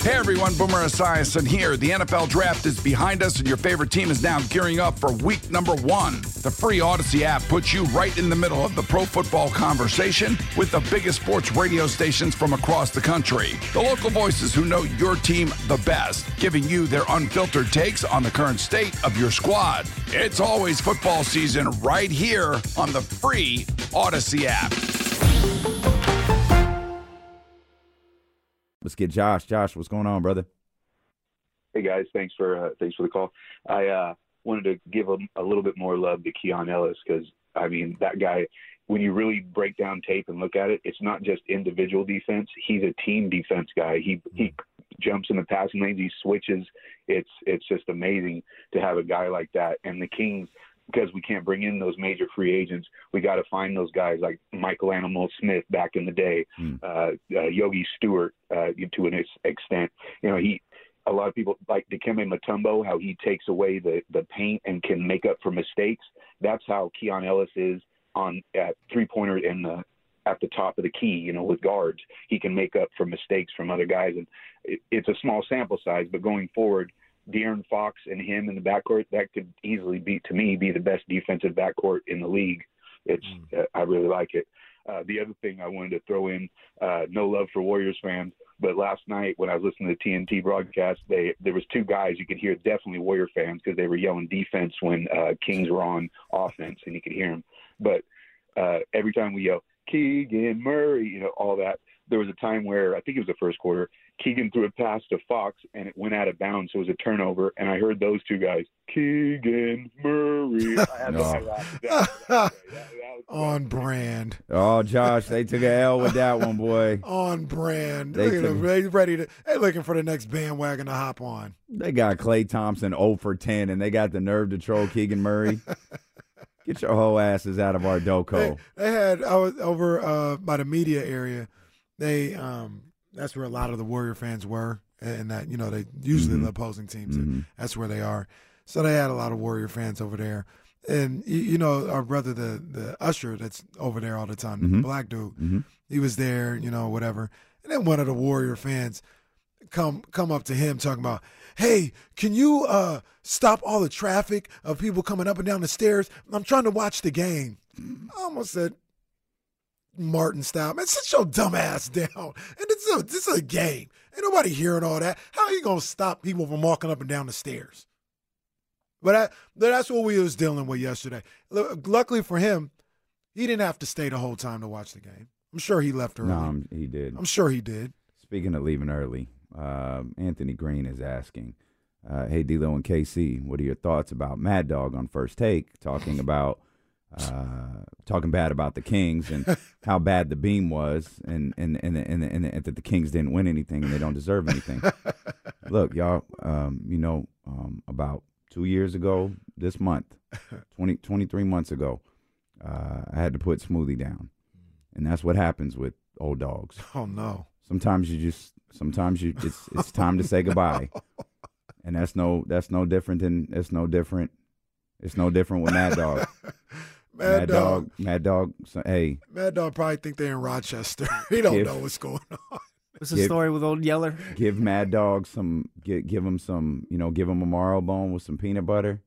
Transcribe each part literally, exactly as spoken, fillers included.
Hey everyone, Boomer Esiason here. The N F L Draft is behind us and your favorite team is now gearing up for week number one. The free Odyssey app puts you right in the middle of the pro football conversation with the biggest sports radio stations from across the country. The local voices who know your team the best, giving you their unfiltered takes on the current state of your squad. It's always football season right here on the free Odyssey app. Let's get Josh. Josh, what's going on, brother? Hey guys, thanks for uh, thanks for the call. I uh, wanted to give a, a little bit more love to Keon Ellis because I mean that guy. When you really break down tape and look at it, it's not just individual defense. He's a team defense guy. He he jumps in the passing lanes. He switches. It's it's just amazing to have a guy like that. And the Kings, because we can't bring in those major free agents, we got to find those guys like Michael Animal Smith back in the day, mm. uh, uh, Yogi Stewart uh, to an extent. You know, he a lot of people like Dikembe Mutombo, how he takes away the, the paint and can make up for mistakes. That's how Keon Ellis is on at three-pointer in the at the top of the key, you know, with guards. He can make up for mistakes from other guys. And it, it's a small sample size, but going forward, De'Aaron Fox and him in the backcourt, that could easily be, to me, be the best defensive backcourt in the league. It's mm. uh, I really like it. Uh, the other thing I wanted to throw in, uh, no love for Warriors fans, but last night when I was listening to the T N T broadcast, they there was two guys you could hear, definitely Warrior fans, because they were yelling defense when uh, Kings were on offense, and you could hear them. But uh, every time we yell, Keegan Murray, you know, all that, there was a time where, I think it was the first quarter, Keegan threw a pass to Fox, and it went out of bounds, so it was a turnover, and I heard those two guys, Keegan Murray. I had no. to laugh. That, that, that, that On brand. Oh, Josh, they took an L with that one, boy. On brand. They, Look at took, them. They ready to. They looking for the next bandwagon to hop on. They got Klay Thompson zero for ten, and they got the nerve to troll Keegan Murray. Get your whole asses out of our Doko. They, they had I was over uh, by the media area. They um, that's where a lot of the Warrior fans were, and that you know they usually mm-hmm. the opposing teams. Mm-hmm. That's where they are. So they had a lot of Warrior fans over there. And, you know, our brother, the, the usher that's over there all the time, mm-hmm. the black dude, mm-hmm. he was there, you know, whatever. And then one of the Warrior fans come come up to him talking about, hey, can you uh, stop all the traffic of people coming up and down the stairs? I'm trying to watch the game. I almost said, Martin style, man, sit your dumb ass down. And this is a, this is a game. Ain't nobody hearing all that. How are you going to stop people from walking up and down the stairs? But I, that's what we was dealing with yesterday. Luckily for him, he didn't have to stay the whole time to watch the game. I'm sure he left early. No, he did. I'm sure he did. Speaking of leaving early, um, Anthony Green is asking, uh, hey, D-Lo and K C, what are your thoughts about Mad Dog on First Take, talking about uh, talking bad about the Kings and how bad the beam was and, and, and, and, and, and that the Kings didn't win anything and they don't deserve anything. Look, y'all, um, you know, um, about – Two years ago, this month, twenty, twenty-three months ago, uh, I had to put Smoothie down. And that's what happens with old dogs. Oh, no. Sometimes you just, sometimes you, it's it's time to say goodbye. And that's no, that's no different than, it's no different. It's no different with Mad Dog. Mad, Mad Dog. Dog, Mad Dog, so, hey. Mad Dog probably think they're in Rochester. He don't Give, know what's going on. What's the give, story with Old Yeller? Give Mad Dog some, give, give him some, you know, give him a marrow bone with some peanut butter.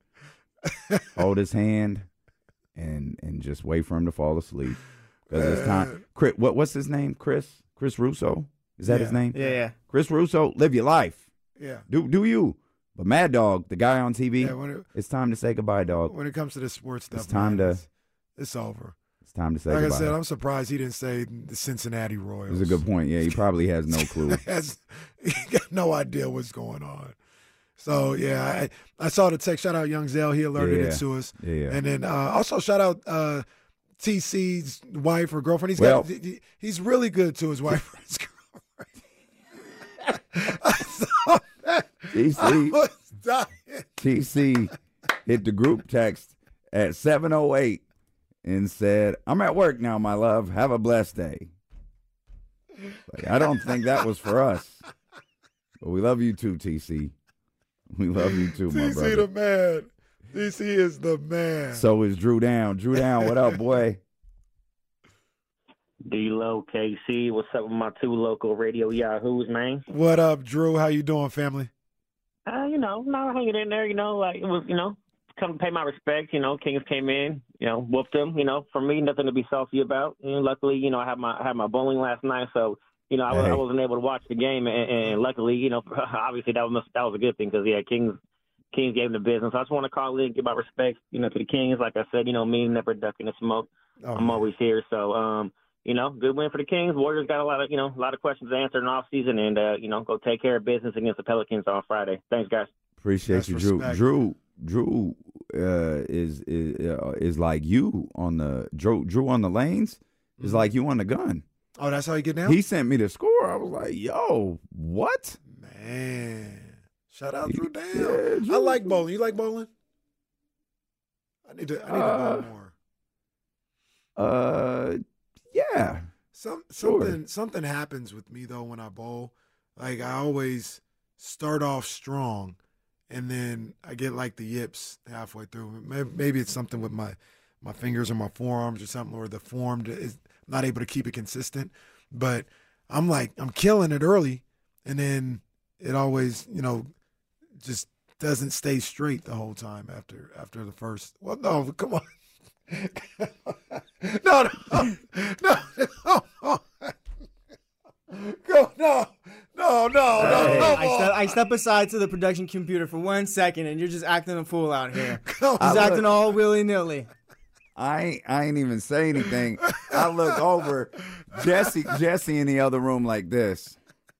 Hold his hand, and and just wait for him to fall asleep. Because it's time. Chris, what what's his name? Chris? Chris Russo? Is that yeah. his name? Yeah, yeah. Chris Russo, live your life. Yeah. Do do you? But Mad Dog, the guy on T V, yeah, when it, it's time to say goodbye, dog. When it comes to this sports stuff, it's time man, to. It's, it's over. It's time to say like goodbye. I said, I'm surprised he didn't say the Cincinnati Royals. That's a good point. Yeah, he probably has no clue. he, has, he got no idea what's going on. So, yeah, I, I saw the text. Shout out Young Zell. He alerted yeah, yeah. it to us. Yeah, yeah. And then uh, also shout out uh, T C's wife or girlfriend. He's well, got, he, he's really good to his wife or his girlfriend. I saw that. T C, I was dying. T C hit the group text at seven oh eight. And said, I'm at work now, my love. Have a blessed day. Like, I don't think that was for us. But we love you too, T C. We love you too, my brother. T C the man. T C is the man. So is Drew Down. Drew Down, what up, boy? D-Lo, K C, what's up with my two local radio yahoos, man? What up, Drew? How you doing, family? Uh, you know, not hanging in there, you know, like it was, you know, come pay my respects, you know, Kings came in, you know, whooped them, you know, for me, nothing to be salty about. And luckily, you know, I had my I had my bowling last night, so, you know, I, was, Hey. I wasn't able to watch the game, and, and luckily, you know, obviously that was that was a good thing because, yeah, Kings Kings gave them the business. So I just want to call in and give my respects, you know, to the Kings. Like I said, you know, me never ducking the smoke. Oh, I'm man. always here, so, um, you know, good win for the Kings. Warriors got a lot of, you know, a lot of questions to answer in the offseason, and, uh, you know, go take care of business against the Pelicans on Friday. Thanks, guys. Appreciate That's you, Drew. respect. Drew, Drew uh, is is uh, is like you on the Drew. Drew on the lanes is Mhm. like you on the gun. Oh, that's how you get down? He sent me the score. I was like, "Yo, what?" Man. Shout out Drew Down. Yeah, Drew. I like bowling. You like bowling? I need to I need Uh, to bowl more. Uh, yeah. Some sure. something something happens with me though when I bowl. Like I always start off strong, and then I get like the yips halfway through. Maybe, maybe it's something with my my fingers or my forearms or something, or the form is not able to keep it consistent. But I'm like I'm killing it early, and then it always you know just doesn't stay straight the whole time after after the first. Well, no, come on. no, no, no, no, no, Go, no, no, no, no, Hey, come I, on. step, I step aside to the production computer for one second, and you're just acting a fool out here. Come He's on. I acting look- all willy nilly. I ain't, I ain't even say anything. I look over, Jesse, Jesse in the other room like this.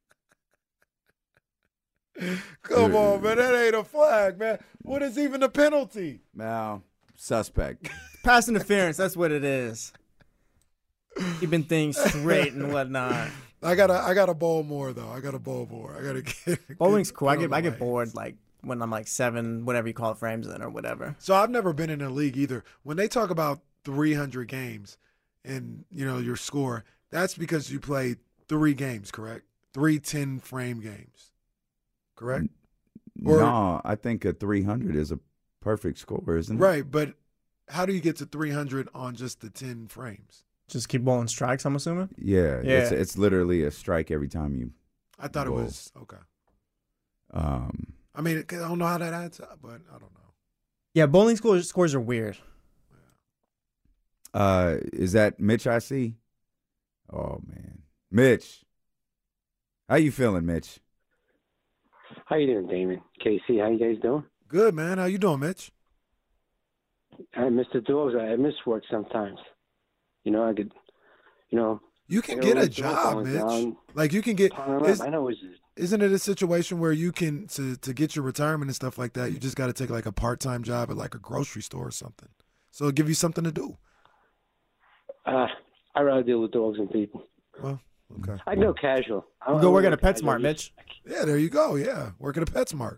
Come on, man. That ain't a flag, man. What is even the penalty? Now, suspect. Pass interference, that's what it is. Keeping things straight and whatnot. I gotta, I gotta bowl more though. I gotta bowl more. I gotta get. Bowling's cool. I on get the I get lanes. bored like when I'm like seven, whatever you call it, frames in or whatever. So I've never been in a league either. When they talk about three hundred games and you know your score, that's because you played three games, correct? Three ten frame games, correct? Or- no, I think a three hundred is a perfect score, isn't it? Right, but how do you get to three hundred on just the ten frames? Just keep bowling strikes, I'm assuming. Yeah, Yeah. It's, it's literally a strike every time you. I thought it Bowl. was okay. Um, I mean, I don't know how that adds up, but I don't know. Yeah, bowling scores scores are weird. uh, is that Mitch? I see. Oh man, Mitch, how you feeling, Mitch? How you doing, Damon? K C, how you guys doing? Good, man. How you doing, Mitch? I miss the dogs. I miss work sometimes. You know, I could, you know. You can I get gotta a let the job, dogs Mitch. down, Like you can get. pile 'em up. is- I know it's Isn't it a situation where you can to to get your retirement and stuff like that? You just got to take like a part time job at like a grocery store or something. So it'll give you something to do. Uh, I rather deal with dogs than people. Well, okay. I go casual. I, You go I work work at a casual. PetSmart, Mitch. Yeah, there you go. Yeah, work at a PetSmart.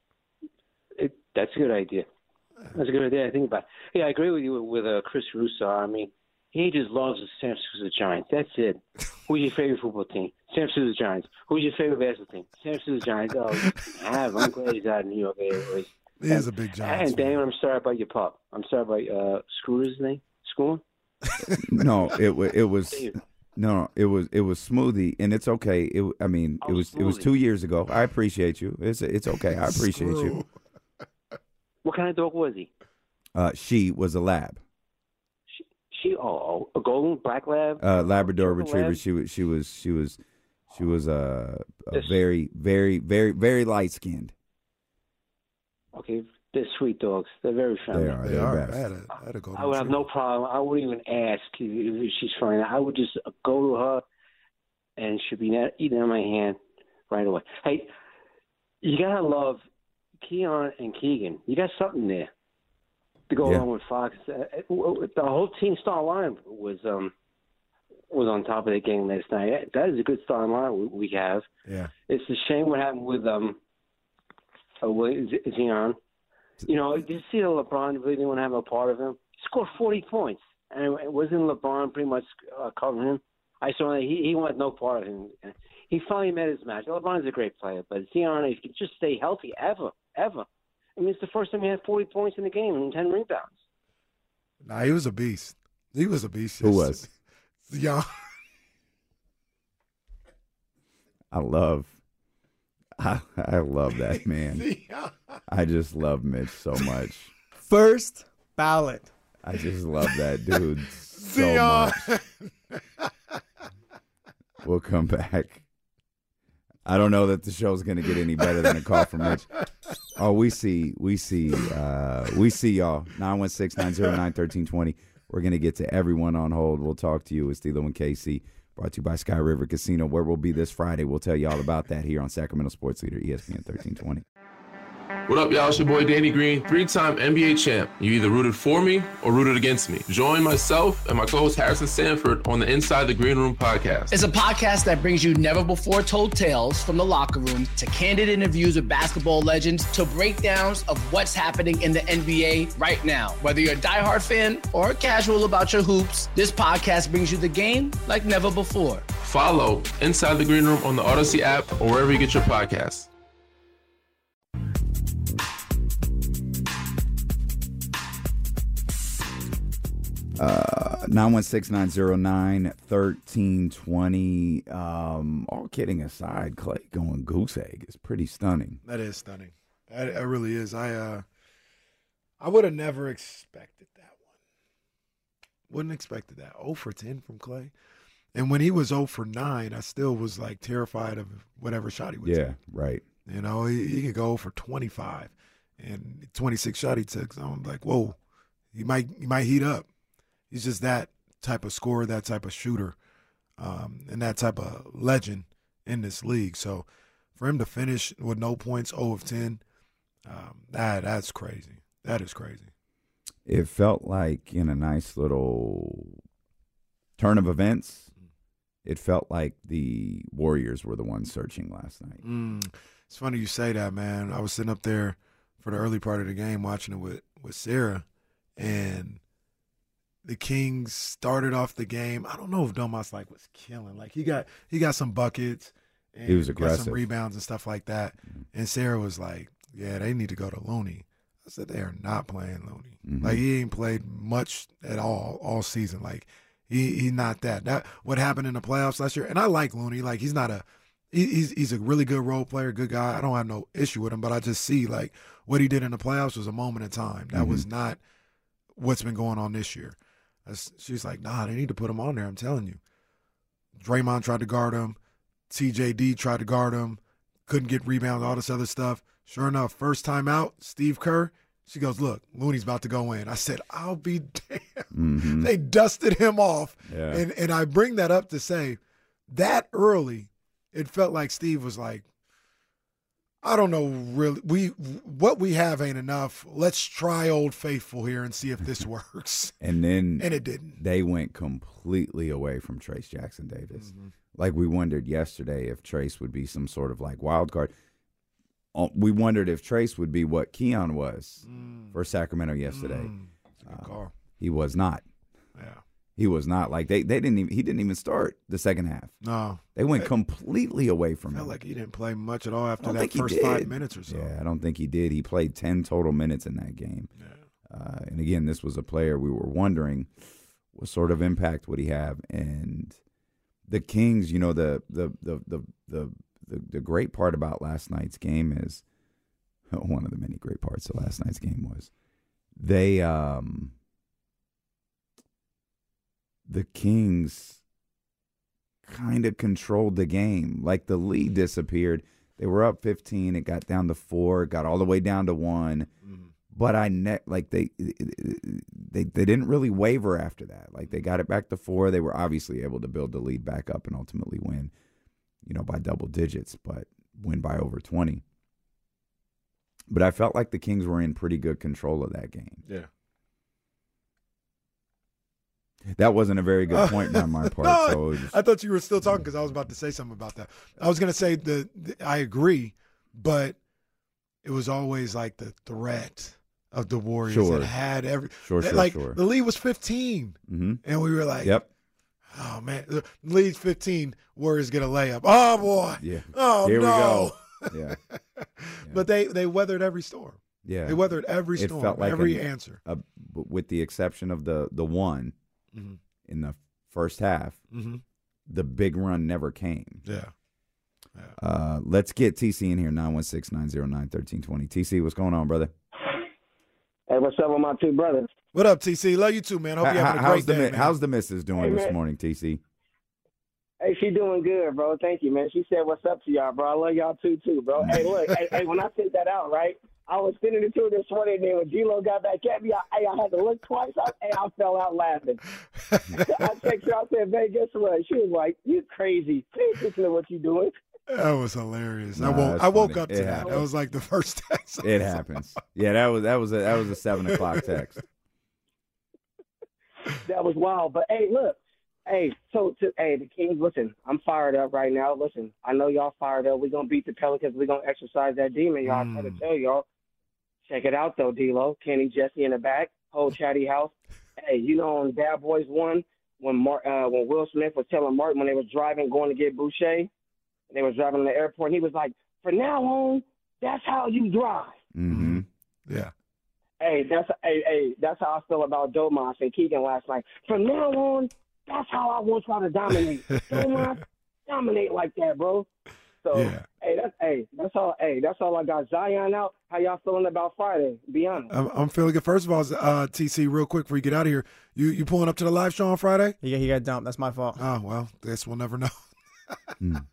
It, that's a good idea. That's a good idea. I think about. It. Yeah, I agree with you with uh, Chris Russo. I mean, he just loves the San Francisco Giants. That's it. Who's your favorite football team? San Francisco Giants. Who's your favorite basketball team? San Francisco Giants. Oh, have. I'm glad he's out of New York anyways. He is a big Giants And fan. Damon, I'm sorry about your pup. I'm sorry about uh, Scrooge's name. School. No, it wa- it was no, it was it was Smoothie, and it's okay. It I mean, it Oh, was it was Smoothie. two years ago. I appreciate you. It's it's okay. I appreciate you. Screw. What kind of dog was he? Uh, she was a lab, She, she oh, a golden black lab. uh, Labrador Purple Retriever. lab? She was she was she was she was uh, a Yes. very very very very light skinned. Okay, they're sweet dogs. They're very friendly. They are. They They're are. best. I had a, I had a golden I would have no retriever. problem. I wouldn't even ask if if she's friendly. I would just go to her, and she'd be net- eating on my hand right away. Hey, you gotta love Keon and Keegan. You got something there to go Yeah. along with Fox. Uh, the whole team star line was um was on top of the game last night. That is a good starting line we we have. Yeah. It's a shame what happened with um. Uh, what is is he on? You know, did you see that LeBron really didn't want to have a part of him? He scored forty points, and it wasn't LeBron pretty much uh, covering him. I saw that he he wanted no part of him. He finally met his match. LeBron's a great player, but Zion, if he could just stay healthy, ever, ever. I mean, it's the first time he had forty points in the game and ten rebounds. Nah, he was a beast. He was a beast. Who was? Zion. I love, I, I love that man. I just love Mitch so much. First ballot. I just love that dude so much. We'll come back. I don't know that the show's going to get any better than a call from Mitch. Oh, we see, we see, uh, we see y'all. nine one six, nine zero nine, one three two zero. We're going to get to everyone on hold. We'll talk to you with Stilo and K C, brought to you by Sky River Casino, where we'll be this Friday. We'll tell you all about that here on Sacramento Sports Leader, E S P N thirteen twenty. What up, y'all? It's your boy Danny Green, three-time N B A champ. You either rooted for me or rooted against me. Join myself and my co-host Harrison Sanford on the Inside the Green Room podcast. It's a podcast that brings you never-before-told tales from the locker room to candid interviews with basketball legends to breakdowns of what's happening in the N B A right now. Whether you're a diehard fan or casual about your hoops, this podcast brings you the game like never before. Follow Inside the Green Room on the Odyssey app or wherever you get your podcasts. Uh, nine one six, nine zero nine, one three two zero. Um, all kidding aside, Clay going goose egg is pretty stunning. That is stunning. That, that really is. I uh, I would have never expected that one. Wouldn't expected that. zero for ten from Clay. And when he was zero for nine, I still was like terrified of whatever shot he would Yeah, take. right. You know, he, he could go zero for twenty-five and twenty-six shot he took. So I'm like, whoa, he might he might heat up. He's just that type of scorer, that type of shooter, um, and that type of legend in this league. So for him to finish with no points, zero of ten, um, that that's crazy. That is crazy. It felt like in a nice little turn of events, it felt like the Warriors were the ones searching last night. Mm, it's funny you say that, man. I was sitting up there for the early part of the game watching it with, with Sarah, and the Kings started off the game. I don't know if Domas like was killing. Like he got he got some buckets. And He was got aggressive. some rebounds and stuff like that. Mm-hmm. And Sarah was like, "Yeah, they need to go to Looney." I said, "They are not playing Looney. Mhm. Like he ain't played much at all all season. Like he he's not that. That what happened in the playoffs last year. And I like Looney. Like he's not a he, he's he's a really good role player, good guy. I don't have no issue with him. But I just see like what he did in the playoffs was a moment in time. That Mhm. was not what's been going on this year." She's like, nah, they need to put him on there. I'm telling you. Draymond tried to guard him. T J D tried to guard him. Couldn't get rebounds, all this other stuff. Sure enough, first time out, Steve Kerr, she goes, look, Looney's about to go in. I said, I'll be damned. Mm-hmm. They dusted him off. Yeah. And, and I bring that up to say that early, it felt like Steve was like, I don't know really. We what we have ain't enough. Let's try Old Faithful here and see if this works. And then And it didn't. they went completely away from Trace Jackson Davis. Mm-hmm. Like we wondered yesterday if Trace would be some sort of like wild card. Uh, We wondered if Trace would be what Keon was Mm. for Sacramento yesterday. Mm. That's a good Uh, call. He was not. Yeah. He was not. Like they, they didn't even he didn't even start the second half. No. They went I- completely away from Felt him. like he didn't play much at all I after don't that think he first did. five minutes or so. Yeah, I don't think he did. He played ten total minutes in that game. Yeah. Uh, and again, this was a player we were wondering what sort of impact would he have. And the Kings, you know, the the the the the the, the great part about last night's game is one of the many great parts of last night's game was they um the Kings kind of controlled the game. Like the lead disappeared. They were up fifteen. It got down to four. It got all the way down to one. Mm. But I ne- like they they they didn't really waver after that. Like they got it back to four. They were obviously able to build the lead back up and ultimately win, you know, by double digits, but win by over twenty. But I felt like the Kings were in pretty good control of that game. Yeah. That wasn't a very good point on my part. No, so it was- I thought you were still talking because I was about to say something about that. I was going to say the, the I agree, but it was always like the threat of the Warriors Sure. that had every Sure, that, sure, like sure. the lead was fifteen, Mhm. and we were like, Yep. oh man, the lead's fifteen, Warriors get a layup. Oh boy, Yeah. oh Here no. we go. Yeah. But they they weathered every storm. Yeah. They weathered every It storm, felt like every an- answer. Uh, with the exception of the the one Mhm. in the first half, Mm-hmm. the big run never came. Yeah. Uh, let's get T C in here, nine one six, nine zero nine, one three two zero. T C, what's going on, brother? Hey, what's up with my two brothers? What up, T C? Love you too, man. Hope you're having a how's great the, day, man. How's the missus doing Hey, this man. morning, T C? Hey, she doing good, bro. Thank you, man. She said, what's up to y'all, bro? I love y'all too, too, bro. Hey, look, hey, hey, when I sent that out, right, I was sending it to her this morning, and then when G-Lo got back at me, I, hey, I had to look twice. I, hey, I fell out laughing. I texted her, I said, babe, guess what? She was like, you crazy. Pay attention to what you doing. That was hilarious. Nah, I woke, that's I woke funny. up to It that. happens. That was like the first text. It happens. Yeah, that was that was a that was a seven o'clock text. That was wild. But, hey, look. Hey, so, to, hey, the Kings, listen, I'm fired up right now. Listen, I know y'all fired up. We're going to beat the Pelicans. We're going to exercise that demon, y'all. Mm. I try to tell y'all. Check it out, though, D-Lo. Kenny, Jesse in the back. Whole chatty house. Hey, you know on Bad Boys one, when Mar- uh, when Will Smith was telling Martin when they were driving, going to get Boucher, and they were driving to the airport, he was like, from now on, that's how you drive. Mm-hmm. Yeah. Hey, that's hey, hey, that's how I feel about Domas and Keegan last night. From now on, that's how I want y'all to dominate. Domas, dominate like that, bro. So, Yeah. hey, that's hey, that's all. Hey, that's all I got. Zion out. How y'all feeling about Friday? Be honest. I'm, I'm feeling good. First of all, uh, T C, real quick before you get out of here, you you pulling up to the live show on Friday? He got, he got dumped. That's my fault. Oh, well, guess we'll never know. Mm.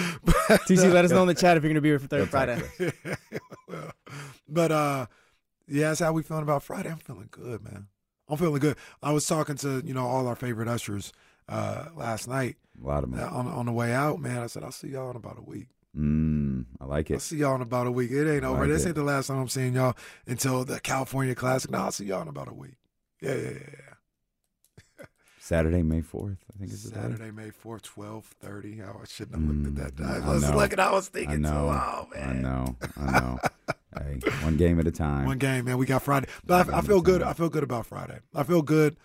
T C, let us know in the chat if you're going to be here for third Friday. Well, but, uh, yeah, that's how we feeling about Friday. I'm feeling good, man. I'm feeling good. I was talking to, you know, all our favorite ushers uh, last night. A lot of them. Uh, on, on the way out, man, I said, I'll see y'all in about a week. Mm, I like I'll it. see y'all in about a week. It ain't I over. like This it. ain't the last time I'm seeing y'all until the California Classic. No, I'll see y'all in about a week. Yeah, yeah, yeah, yeah. Saturday, May fourth, I think it's Saturday, May fourth, twelve thirty. Oh, I shouldn't have looked at that. Mm, I I was know. looking, I was I thinking, know. so, oh, man. I know. I know. Hey, one game at a time. One game, man. We got Friday. But I, I feel good. I feel good about Friday. I feel good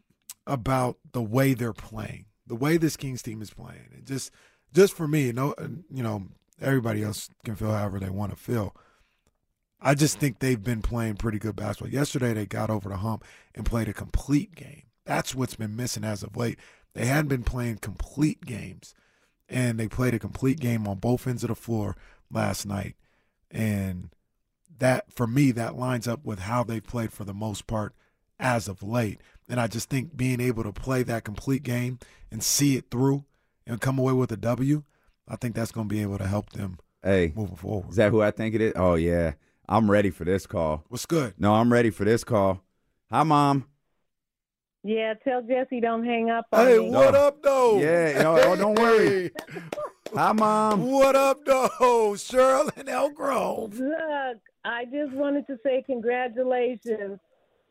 about the way they're playing, the way this Kings team is playing. It just, just for me, no, you know, everybody else can feel however they want to feel. I just think they've been playing pretty good basketball. Yesterday, they got over the hump and played a complete game. That's what's been missing as of late. They hadn't been playing complete games, and they played a complete game on both ends of the floor last night. And that, for me, that lines up with how they've played for the most part as of late. And I just think being able to play that complete game and see it through and come away with a W, I think that's going to be able to help them Hey, moving forward. is that who I think it is? Oh, yeah. I'm ready for this call. What's good? No, I'm ready for this call. Hi, Mom. Yeah, tell Jesse don't hang up on Hey, me. what up, though? Yeah, no, oh, don't worry. Hi, Mom. What up, though? Cheryl and El Grove. Look, I just wanted to say congratulations.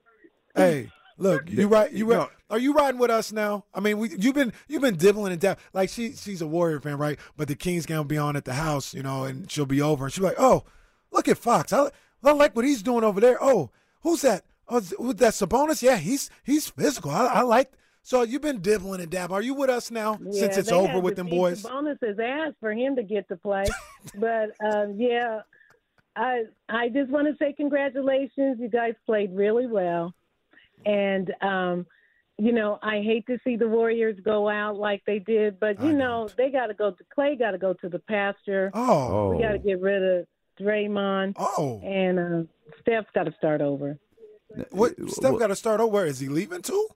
Hey, look, you right? You right? Are you riding with us now? I mean, we, you've been you've been dibbling and dab. Like she she's a Warrior fan, right? But the Kings gonna be on at the house, you know, and she'll be over, and she'll be like, "Oh, look at Fox. I, I like what he's doing over there. Oh, who's that? Oh, who's that Sabonis? Yeah, he's he's physical. I, I like." So you've been dibbling and dabbling. Are you with us now Yeah, since it's they over had with to them beat boys? Sabonis his ass for him to get to play. But um, yeah, I I just want to say congratulations. You guys played really well, and um, you know I hate to see the Warriors go out like they did, but you know they got to go to Clay. Got to go to the pasture. Oh, we got to get rid of Draymond. Oh, and uh, Steph's got to start over. What Steph got to start over? Is he leaving too?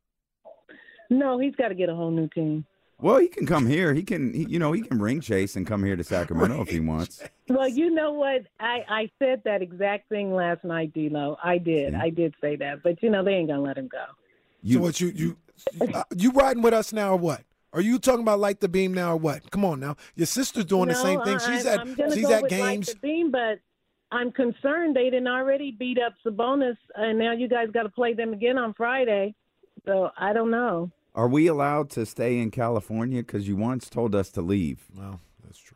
No, he's got to get a whole new team. Well, he can come here. He can, he, you know, he can ring chase and come here to Sacramento if he wants. Well, you know what? I, I said that exact thing last night, D-Lo. I did. Yeah. I did say that. But, you know, they ain't going to let him go. You, so what you you uh, you riding with us now or what? Are you talking about Light the Beam now or what? Come on now. Your sister's doing no, the same thing. She's I, at I'm gonna she's go at with games. Like the Beam, but I'm concerned they didn't already beat up Sabonis, and now you guys got to play them again on Friday. So I don't know. Are we allowed to stay in California? Because you once told us to leave. Well, that's true.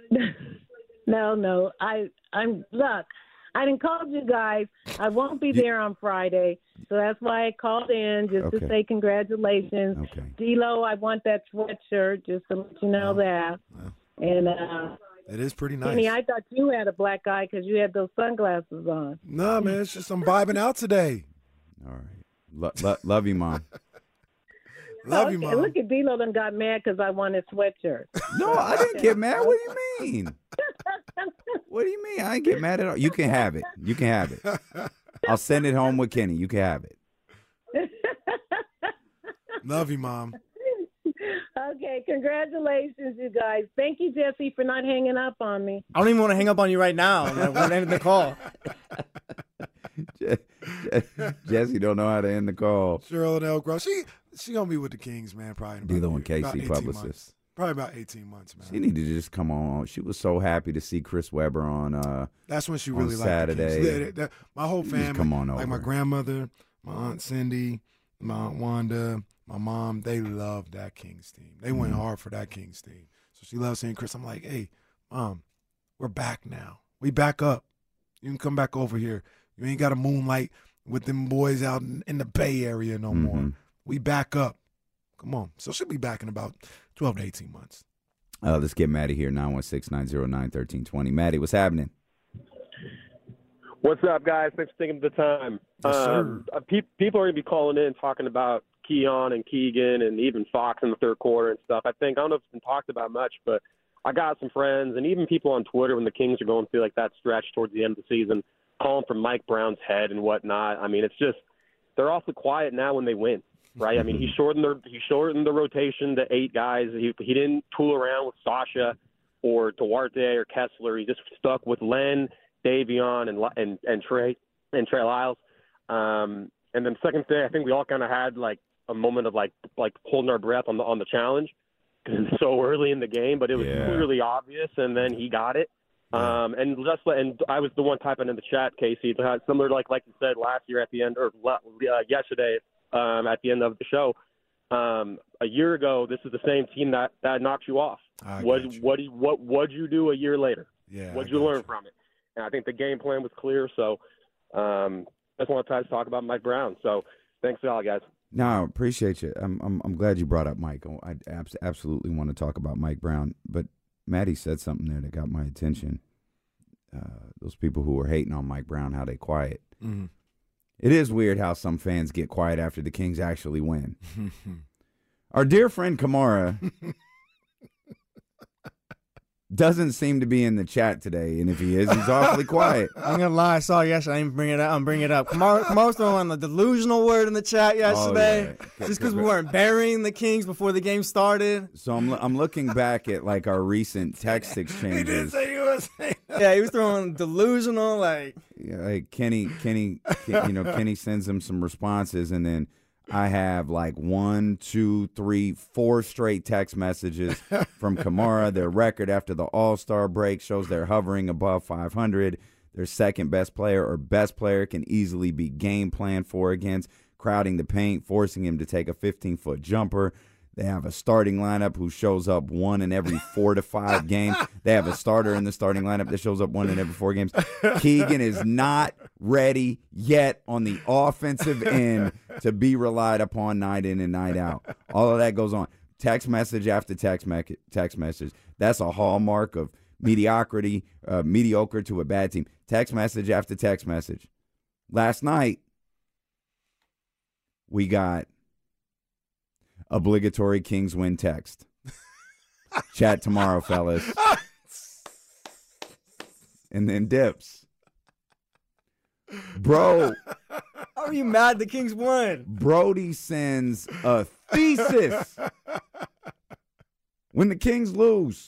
no, no. I, I'm look. I didn't call you guys. I won't be there on Friday, so that's why I called in just Okay. to say congratulations. Okay. D-Lo, I want that sweatshirt just to let you know that. And uh, It is pretty nice. Kenny, I thought you had a black eye because you had those sunglasses on. No, man, it's just I'm vibing out today. All right. Lo- lo- love you, Mom. Love you, Okay, Mom. Look at D-Lo done got mad because I won his sweatshirt. No, I didn't get mad. What do you mean? What do you mean? I ain't get mad at all. You can have it. You can have it. I'll send it home with Kenny. You can have it. Love you, Mom. Okay, congratulations, you guys. Thank you, Jesse, for not hanging up on me. I don't even want to hang up on you right now. I'm going to end the call. Jesse don't know how to end the call. Cheryl and Elk Grove. She she gonna be with the Kings, man. Probably. in about D-Lo a and year, about Casey, eighteen publicist. months. Probably about eighteen months, man. She needed to just come on. She was so happy to see Chris Webber on. Uh, That's when she on really liked Saturday. the Kings. They- they- they- my whole Just family, come on like my over. grandmother, my aunt Cindy, my aunt Wanda, my mom, they loved that Kings team. They went Mhm. hard for that Kings team. So she loves seeing Chris. I'm like, hey, mom, we're back now. We back up. You can come back over here. You ain't got to moonlight with them boys out in, in the Bay Area no more. Mhm. We back up. Come on. So she'll be back in about twelve to eighteen months. Uh, let's get Maddie here, nine one six, nine zero nine, one three two zero. Maddie, what's happening? What's up, guys? Thanks for taking the time. Yes, um, uh, pe- people are going to be calling in talking about Keon and Keegan and even Fox in the third quarter and stuff. I think, I don't know if it's been talked about much, but I got some friends and even people on Twitter when the Kings are going through like that stretch towards the end of the season, calling for Mike Brown's head and whatnot. I mean, it's just they're awfully quiet now when they win, right? I mean, he shortened the he shortened the rotation to eight guys. He he didn't tool around with Sasha or Duarte or Kessler. He just stuck with Len, Davion, and and and Trey and Trey Lyles. Um, and then second thing, I think we all kind of had like a moment of like like holding our breath on the on the challenge because it's so early in the game, but it was Yeah. clearly obvious, and then he got it. Um, and just and I was the one typing in the chat, Casey, similar to like like you said last year at the end or uh, yesterday um, at the end of the show. Um, a year ago, this is the same team that, that knocked you off. I What got you. what do you- what what'd you do a year later? Yeah. What'd I you got learn from it? And I think the game plan was clear. So um, I just want to talk about Mike Brown. So thanks a lot, guys. No, I appreciate you. I'm, I'm I'm glad you brought up Mike. Oh, I abs- absolutely want to talk about Mike Brown. But Maddie said something there that got my attention. Uh, those people who were hating on Mike Brown, how they quiet. Mhm. It is weird how some fans get quiet after the Kings actually win. Our dear friend Kamara doesn't seem to be in the chat today, and if he is, he's awfully quiet. I'm gonna lie. I saw it yesterday. I didn't bring it up. I'm bringing it up. Kamara, Kamara was throwing the delusional word in the chat yesterday, Oh, yeah. just because we weren't burying the Kings before the game started. So I'm I'm looking back at like our recent text He did exchanges. say he was saying that. Yeah, he was throwing delusional. Like, Yeah, like Kenny, Kenny, Ken- you know, Kenny sends him some responses, and then I have like one, two, three, four straight text messages from Kamara. Their record after the All-Star break shows they're hovering above five hundred. Their second best player or best player can easily be game plan for against, crowding the paint, forcing him to take a fifteen-foot jumper. They have a starting lineup who shows up one in every four to five games. They have a starter in the starting lineup that shows up one in every four games. Keegan is not ready yet on the offensive end to be relied upon night in and night out. All of that goes on. Text message after text, me- text message. That's a hallmark of mediocrity, uh, mediocre to a bad team. Text message after text message. Last night, we got obligatory Kings win text. Chat tomorrow, fellas. And then dips. Bro, how are you mad the Kings won? Brody sends a thesis when the Kings lose.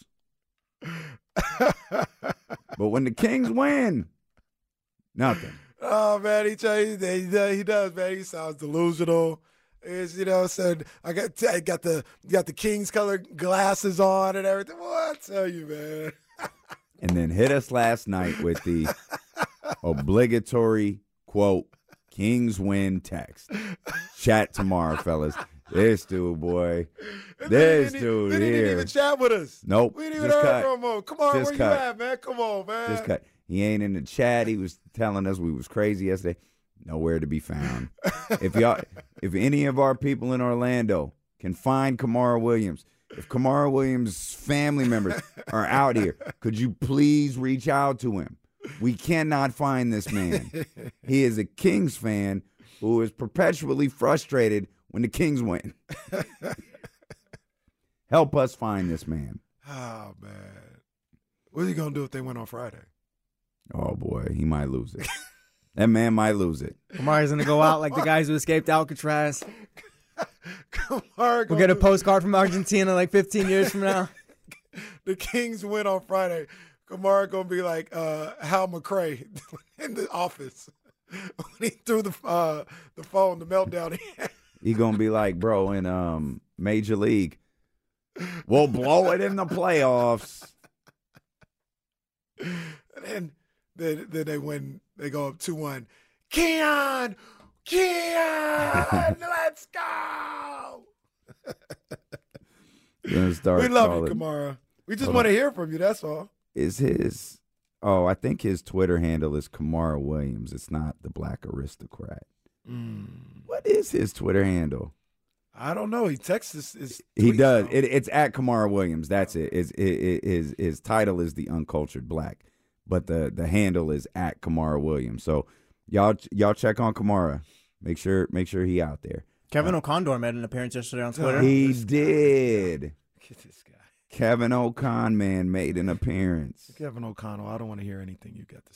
But when the Kings win, nothing. Oh man, he tell you that he does, he does, man. He sounds delusional. Is you know, said I got I got the got the King's color glasses on and everything. Well, I tell you, man. And then hit us last night with the obligatory quote Kings win text. Chat tomorrow, fellas. This dude, boy. This They dude didn't here. even chat with us. Nope. We didn't even just heard cut. from him. Come on, Just where cut. you at, man? Come on, man. Just cut. He ain't in the chat. He was telling us we was crazy yesterday. Nowhere to be found. If y'all, if any of our people in Orlando can find Kamara Williams, if Kamara Williams' family members are out here, could you please reach out to him? We cannot find this man. He is a Kings fan who is perpetually frustrated when the Kings win. Help us find this man. Oh, man. What are you going to do if they win on Friday? Oh, boy, he might lose it. That man might lose it. Kamara's going to go out like the guys who escaped Alcatraz. Kamara We'll get a postcard from Argentina like fifteen years from now. The Kings win on Friday. Kamara going to be like uh, Hal McRae in the office when he threw the uh, the phone, the meltdown he had. He going to be like, bro, in um, Major League, we'll blow it in the playoffs. And then, then, then they win. They go up two one. Keon! Keon! Let's go! Gonna start We love you, calling- Kamara. We just Hold want to on. hear from you. That's all. Is his, oh, I think his Twitter handle is Kamara Williams. It's not the Black Aristocrat. Mm. What is his Twitter handle? I don't know. He texts us. His He tweets, does. though. It, it's at Kamara Williams. That's it. Is it, it, his his title is the Uncultured Black, but the the handle is at Kamara Williams. So y'all y'all check on Kamara. Make sure make sure he out there. Kevin O'Condor made an appearance yesterday on Twitter. He did. Get this guy. Kevin O'Con man made an appearance. Kevin O'Connell, I don't want to hear anything you got to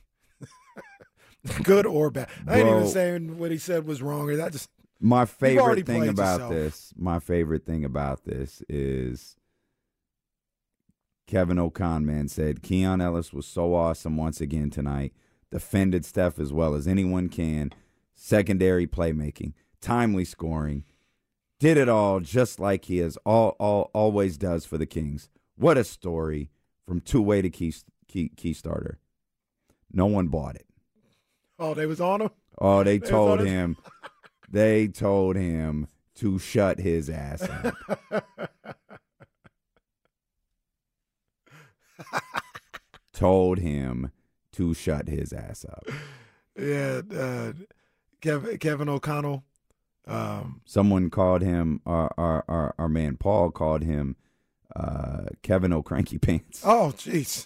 say. Good or bad. I ain't Bro. even saying what he said was wrong. Or that just My already favorite thing played about yourself. this, my favorite thing about this is Kevin O'Con man said Keon Ellis was so awesome once again tonight. Defended Steph as well as anyone can. Secondary playmaking, timely scoring. Did it all just like he is all, all always does for the Kings. What a story from two-way to key, key key starter. No one bought it. Oh, they was on him? Oh, they They was told on his- him. They told him to shut his ass up. Told him to shut his ass up. Yeah, uh, Kevin, Kevin O'Connell. Um, Someone called him, our our our, our man Paul called him uh, Kevin O'Cranky Pants. oh, jeez.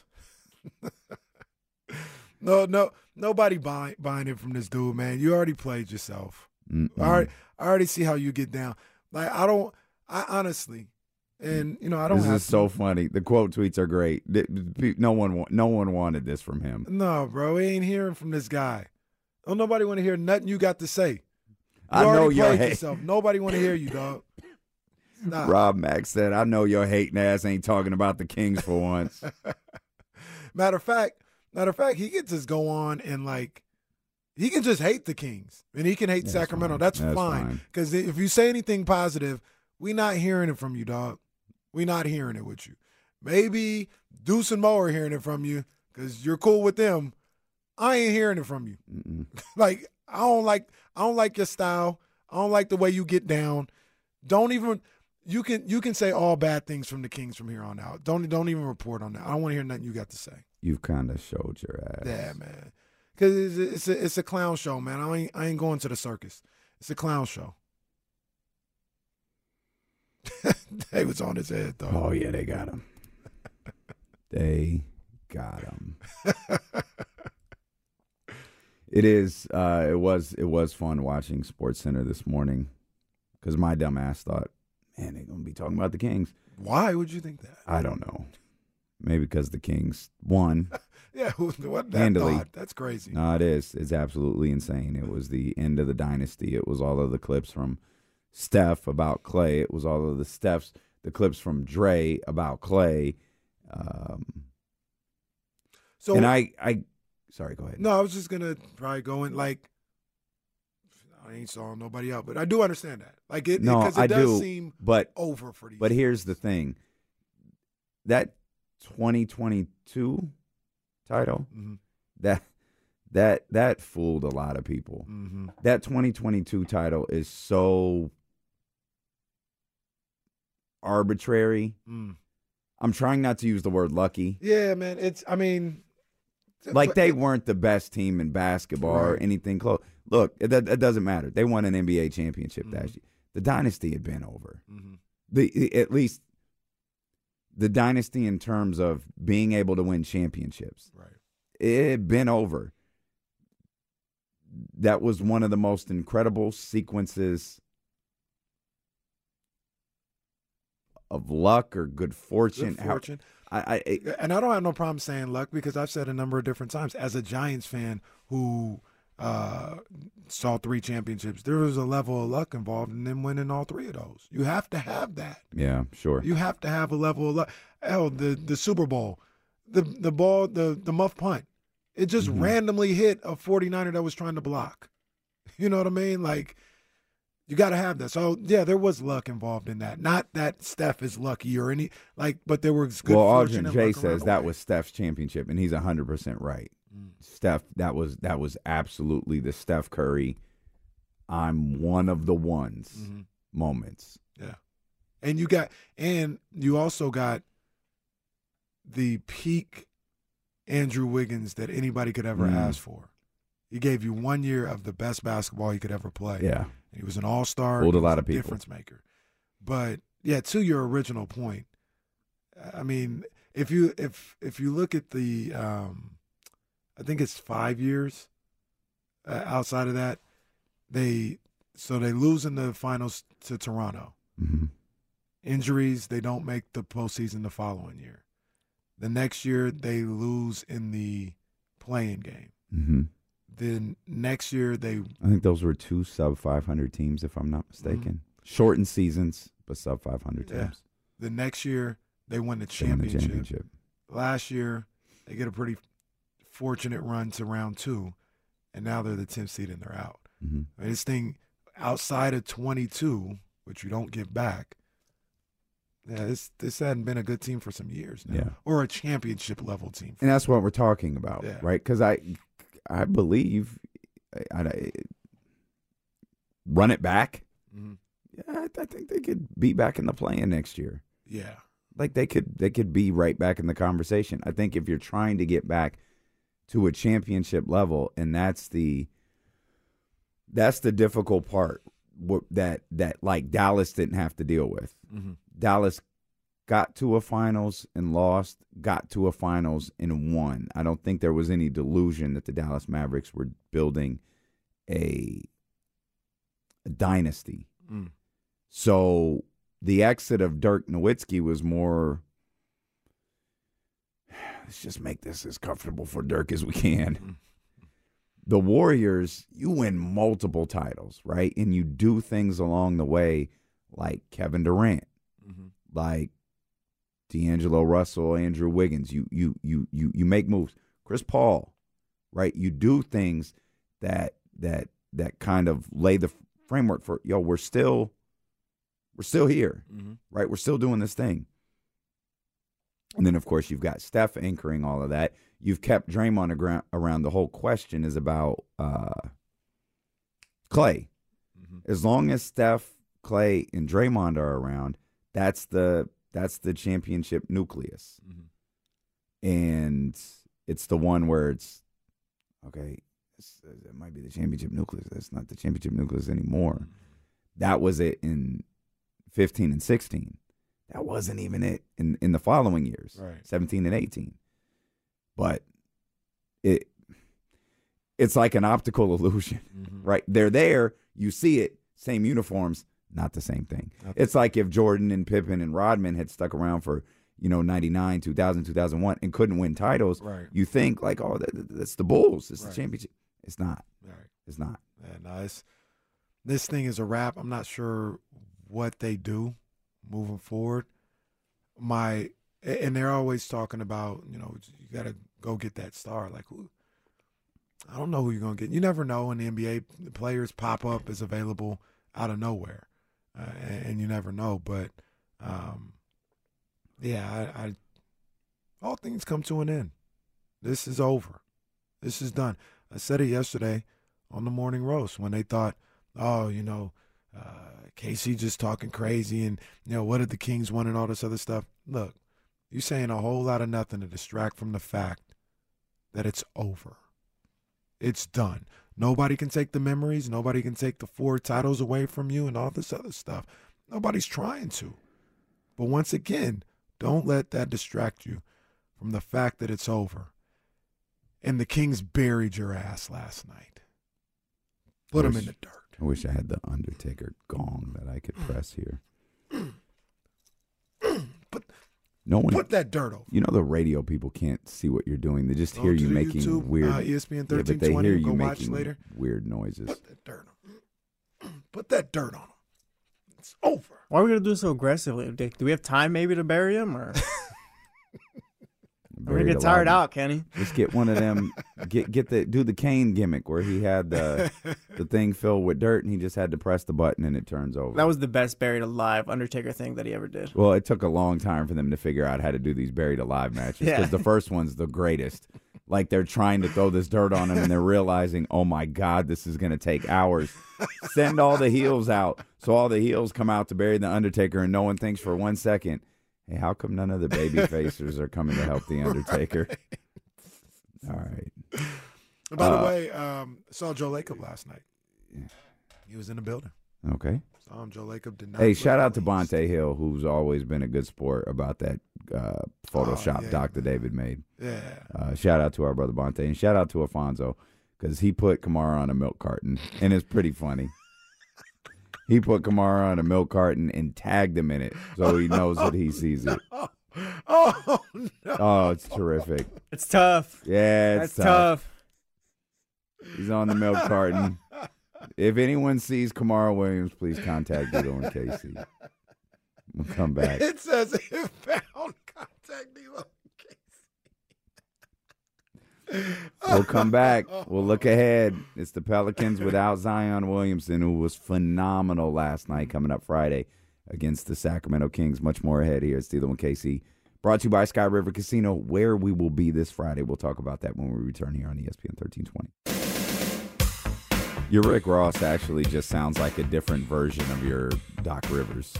no, no, nobody buying buying it from this dude, man. You already played yourself. Mm-mm. I already, I already see how you get down. Like I don't, I honestly, and you know I don't This have is so funny. The quote tweets are great. Th- th- No one, wa- no one wanted this from him. No, bro, we ain't hearing from this guy. Don't nobody want to hear nothing you got to say. You I know already your played hate. yourself. Nobody want to hear you, dog. Nah. Rob Mack said, "I know your hating ass ain't talking about the Kings for once." Matter of fact, matter of fact, he can just go on and like, he can just hate the Kings and he can hate That's Sacramento. fine. That's, That's fine. fine. Because if you say anything positive, we not hearing it from you, dog. We not hearing it with you. Maybe Deuce and Mo are hearing it from you because you're cool with them. I ain't hearing it from you. Mm-mm. Like I don't like I don't like your style. I don't like the way you get down. Don't even you can you can say all bad things from the Kings from here on out. Don't don't even report on that. I don't want to hear nothing you got to say. You've kind of showed your ass. Yeah, man. Because it's, a- it's a it's a clown show, man. I ain't I ain't going to the circus. It's a clown show. They was on his head though. Oh yeah, they got him. They got him. It is. Uh, it was. It was fun watching SportsCenter this morning because my dumb ass thought, man, they're gonna be talking about the Kings. Why would you think that? I don't know. Maybe because the Kings won. Yeah, who- what that Handily. thought? That's crazy. No, it is. It's absolutely insane. It was the end of the dynasty. It was all of the clips from Steph about Clay. It was all of the Stephs, the clips from Dre about Clay. Um, So and I, I, sorry, go ahead. No, I was just gonna probably go in like I ain't saw nobody out, but I do understand that. Like it, No, because it I does do, seem but over for these. But here's the thing: that twenty twenty-two title, Mhm. that that that fooled a lot of people. Mhm. That twenty twenty-two title is so arbitrary. Mm. I'm trying not to use the word lucky. Yeah, man. It's. I mean, Like they weren't the best team in basketball or Right. anything close. Look, it, it doesn't matter. They won an N B A championship Mm-hmm. that year. The dynasty had been over. Mhm. The at least the dynasty in terms of being able to win championships. Right. It had been over. That was one of the most incredible sequences of luck or good fortune. Good fortune. How, I, I, and I don't have no problem saying luck because I've said a number of different times as a Giants fan who uh, saw three championships, there was a level of luck involved in them winning all three of those. You have to have that. Yeah, sure. You have to have a level of luck. Hell, the the Super Bowl, the the ball, the the muff punt, it just Mm-hmm. randomly hit a forty-niner that was trying to block. You know what I mean? Like, you got to have that. So, yeah, there was luck involved in that. Not that Steph is lucky or any, like, but there was good well, fortune Aldrin and Jay luck around says the that way. was Steph's championship, and he's one hundred percent right. Mm. Steph, that was that was absolutely the Steph Curry, I'm one of the ones mm-hmm. moments. Yeah. And you got, and you also got the peak Andrew Wiggins that anybody could ever Mm. ask for. He gave you one year of the best basketball you could ever play. Yeah. He was an all-star. Fooled a He was lot of people. Difference maker. But, yeah, to your original point, I mean, if you if if you look at the, um, I think it's five years uh, outside of that, they so they lose in the finals to Toronto. Mm-hmm. Injuries, they don't make the postseason the following year. The next year, they lose in the play-in game. Mm-hmm. Then next year, they I think those were two sub five hundred teams, if I'm not mistaken. Mm-hmm. Shortened seasons, but sub five hundred yeah. teams. The next year, they win the They win the championship. championship. Last year, they get a pretty fortunate run to round two, and now they're the tenth seed and they're out. Mm-hmm. I mean, this thing outside of twenty-two, which you don't get back, yeah, this this hadn't been a good team for some years now, Yeah. or a championship level team. And that's what we're talking about, Yeah. right? Because I, I believe, I, I, run it back. Mhm. Yeah, I, I think they could be back in the play-in next year. Yeah. Like they could, they could be right back in the conversation. I think if you're trying to get back to a championship level, and that's the, that's the difficult part wh- that that like Dallas didn't have to deal with. Mhm. Dallas got to a finals and lost, got to a finals and won. I don't think there was any delusion that the Dallas Mavericks were building a, a dynasty. Mm. So the exit of Dirk Nowitzki was more, let's just make this as comfortable for Dirk as we can. Mm. The Warriors, you win multiple titles, right? And you do things along the way like Kevin Durant, Mm-hmm. like D'Angelo Russell, Andrew Wiggins. You you you you you make moves. Chris Paul, right? You do things that that that kind of lay the framework for, yo, we're still we're still here, Mm-hmm. right? We're still doing this thing. And then, of course, you've got Steph anchoring all of that. You've kept Draymond around, around. The whole question is about uh, Clay. Mm-hmm. As long as Steph, Clay, and Draymond are around, that's the that's the championship nucleus. Mm-hmm. And it's the one where it's, okay, it's, it might be the championship nucleus. That's not the championship nucleus anymore. Mm-hmm. That was it in fifteen and sixteen. That wasn't even it in, in the following years, Right. seventeen and eighteen. But it it's like an optical illusion, Mm-hmm. right? They're there, you see it, same uniforms, not the same thing. Not It's like if Jordan and Pippen and Rodman had stuck around for, you know, ninety-nine, two thousand, two thousand one and couldn't win titles. Right. You think like, oh, that, that's the Bulls. It's Right. the championship. It's not. Right. It's not. Yeah, no, it's, this thing is a wrap. I'm not sure what they do moving forward. My and they're always talking about, you know, you got to go get that star. Like, who? I don't know who you're gonna get. You never know in the N B A. The players pop up as available out of nowhere, uh, and, and you never know. But um, yeah, I, I all things come to an end. This is over. This is done. I said it yesterday on the morning roast when they thought, oh, you know, uh, K C just talking crazy and, you know, what did the Kings want and all this other stuff. Look, you're saying a whole lot of nothing to distract from the fact that it's over. It's done. Nobody can take the memories. Nobody can take the four titles away from you and all this other stuff. Nobody's trying to. But once again, don't let that distract you from the fact that it's over. And the Kings buried your ass last night. Put them in the dirt. I wish I had the Undertaker gong that I could press here. No one Put that dirt over. You know the radio people can't see what you're doing. They just Go hear to you the making YouTube, weird. uh, E S P N yeah, but thirteen they twenty, hear go you watch making later. weird noises. Put that dirt on. Put that dirt on him. It's over. Why are we gonna do it so aggressively? Do do we have time maybe to bury him, or we're gonna Buried get tired alive. out, Kenny? Just get one of them. Get get the do the Kane gimmick where he had the the thing filled with dirt and he just had to press the button and it turns over. That was the best buried alive Undertaker thing that he ever did. Well, it took a long time for them to figure out how to do these buried alive matches because Yeah. the first one's the greatest. Like they're trying to throw this dirt on him and they're realizing, oh my God, this is going to take hours. Send all the heels out. So all the heels come out to bury the Undertaker and no one thinks for one second, hey, how come none of the baby facers are coming to help the Undertaker? All right. By the Uh, way, um, saw Joe Lacob last night. He was in the building. Okay. Saw him. Joe Lacob did not. Hey, look shout out to released. Bonte Hill, who's always been a good sport about that uh, Photoshop Oh, yeah, doc that David made. Yeah. Uh, shout out to our brother Bonte, and shout out to Alfonso, because he put Kamara on a milk carton, and it's pretty funny. He put Kamara on a milk carton and tagged him in it, so he knows that he sees it. Oh, no. Oh, it's terrific. It's tough. Yeah, it's That's tough. He's on the milk carton. If anyone sees Kamara Williams, please contact Dito and K C. We'll come back. It says it found contact D'Lo and K C. We'll come back. We'll look ahead. It's the Pelicans without Zion Williamson, who was phenomenal last night, coming up Friday against the Sacramento Kings. Much more ahead here at Steelo and K C. Brought to you by Sky River Casino, where we will be this Friday. We'll talk about that when we return here on E S P N thirteen twenty. Your Rick Ross actually just sounds like a different version of your Doc Rivers.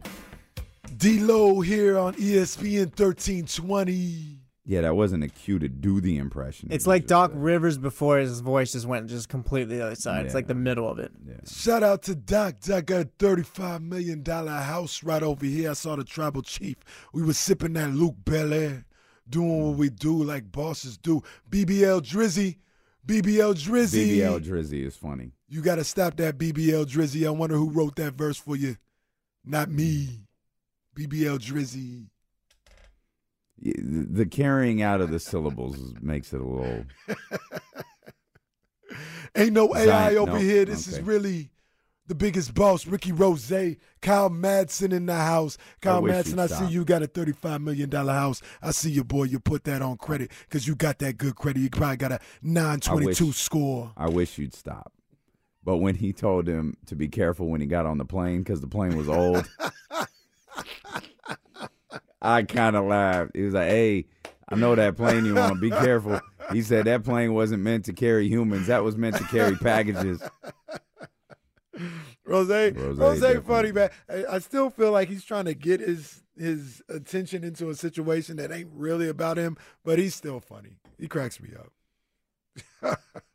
D-Lo here on E S P N thirteen twenty. Yeah, that wasn't a cue to do the impression. It's like Doc Rivers before his voice just went just completely the other side. It's Yeah. like the middle of it. Yeah. Shout out to Doc. Doc got a thirty-five million dollars house right over here. I saw the tribal chief. We were sipping that Luke Belair, doing what we do like bosses do. B B L Drizzy. B B L Drizzy. B B L Drizzy is funny. You got to stop that B B L Drizzy. I wonder who wrote that verse for you. Not me. B B L Drizzy. Yeah, The the carrying out of the syllables makes it a little. Ain't no A I Zion- over no, here. This is okay. really the biggest boss. Ricky Rose, Kyle Madsen in the house. Kyle wish Madsen, you'd I stop. see you got a thirty-five million dollars house. I see you, boy. You put that on credit because you got that good credit. You probably got a nine twenty-two wish- score. I wish you'd stop. But when he told him to be careful when he got on the plane because the plane was old, I kind of laughed. He was like, hey, I know that plane you on. Be careful. He said that plane wasn't meant to carry humans. That was meant to carry packages. Rose, Rose, Rose, definitely. funny, man. I, I still feel like he's trying to get his his attention into a situation that ain't really about him, but he's still funny. He cracks me up.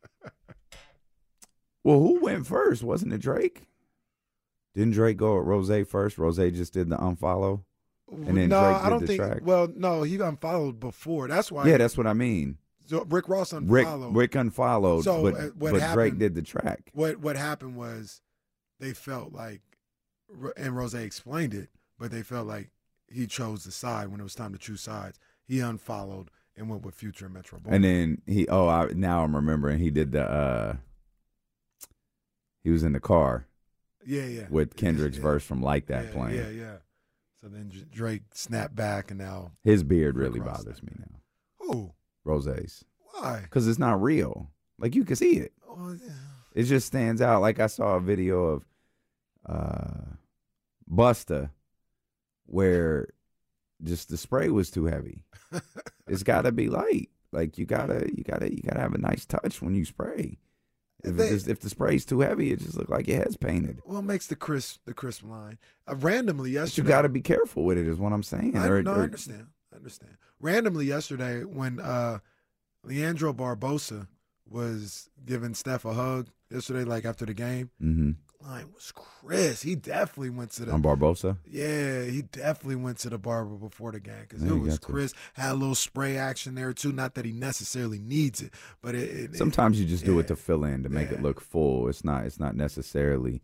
Well, who went first? Wasn't it Drake? Didn't Drake go at Rose first? Rose just did the unfollow? And then no, Drake did I don't the think. track? Well, no, he unfollowed before. That's why. Yeah, that's what I mean. So Rick Ross unfollowed. Rick Rick unfollowed, So, but, uh, what but Drake happened- did the track. What what happened was they felt like, and Rose explained it, but they felt like he chose the side when it was time to choose sides. He unfollowed and went with Future and Metro Boomin. And then he oh I, now I'm remembering he did the uh he was in the car yeah, yeah, with Kendrick's yeah, verse from Like That yeah, playing. Yeah, yeah. So then J- Drake snapped back, and now His beard really Rick Ross bothers me now. who? Rose's. Why? Because it's not real. Like you can see it. Oh, yeah. It just stands out. Like I saw a video of uh Busta where just the spray was too heavy. It's gotta be light. Like you gotta you gotta you gotta have a nice touch when you spray. If, They- it just, if the spray's too heavy, it just look like your head's painted. Well, it makes the crisp the crisp line. Uh, randomly But you yesterday, got to be careful with it, is what I'm saying. I, Or- no, I or- understand. I understand. Randomly yesterday, when uh, Leandro Barbosa was giving Steph a hug yesterday, like after the game, Mhm. line was crisp. He definitely went to the on Barbosa. Yeah, he definitely went to the barber before the game because Yeah, it you was got to. crisp. Had a little spray action there too. Not that he necessarily needs it, but it. it Sometimes you just do yeah. it to fill in to make it Yeah. look full. It's not. It's not necessarily